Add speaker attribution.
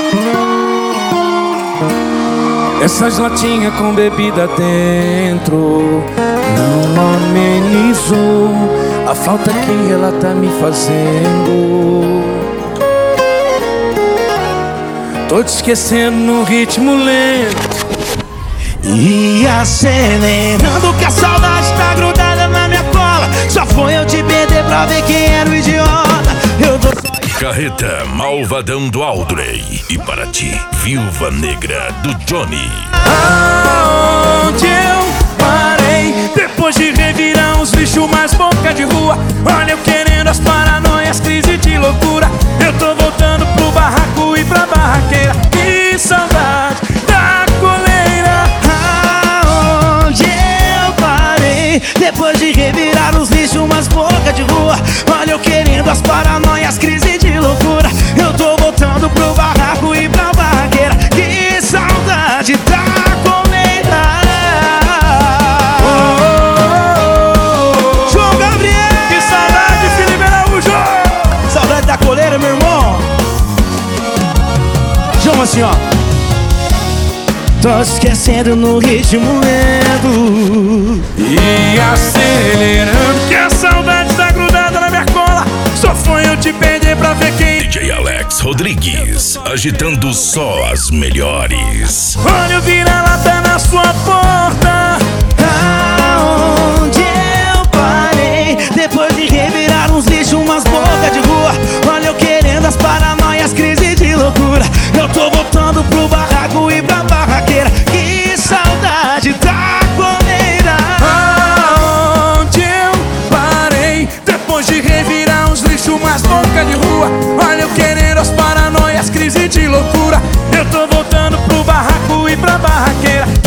Speaker 1: Essas latinhas com bebida dentro não amenizou a falta que ela tá me fazendo. Tô te esquecendo no ritmo lento
Speaker 2: e acelerando, que a saudade tá grudada na minha cola. Só foi eu te perder pra ver quem era o idiota. Eu tô só...
Speaker 3: Carreta Malvadão do Aldrey. E para ti, Viúva Negra do Johnny.
Speaker 1: Aonde eu parei depois de revirar uns lixos mais boca de rua? Olha eu querendo as paranoias, crise de loucura. Eu tô voltando pro barraco e pra barraqueira. Que saudade da coleira.
Speaker 2: Aonde eu parei depois de revirar os lixos mais boca de rua? Olha eu querendo as paranoias, crise de loucura. Eu tô voltando pro barraco e pra barraqueira. Que saudade da coleira. João Gabriel.
Speaker 1: Que saudade, Felipe Araújo.
Speaker 2: Saudade da coleira, meu irmão. João, assim, ó. Tô esquecendo no ritmo lento
Speaker 1: e acelerando, que a saudade tá grudada na minha cola. Só foi eu te perder pra ver quem...
Speaker 3: DJ Alex Rodrigues, agitando só as melhores.
Speaker 1: Olha eu vira-lata na sua porta.
Speaker 2: Aonde eu parei depois de revirar uns lixos, umas bocas de rua? Olha eu querendo as paranoias, crise de loucura. Eu tô voltando pro barraco e pra barraqueira. Que saudade da coleira.
Speaker 1: Aonde eu parei depois de revirar uns lixos mais boca de rua? Olha eu querendo as paranoias, crise de loucura. Eu tô voltando pro barraco e pra barraqueira.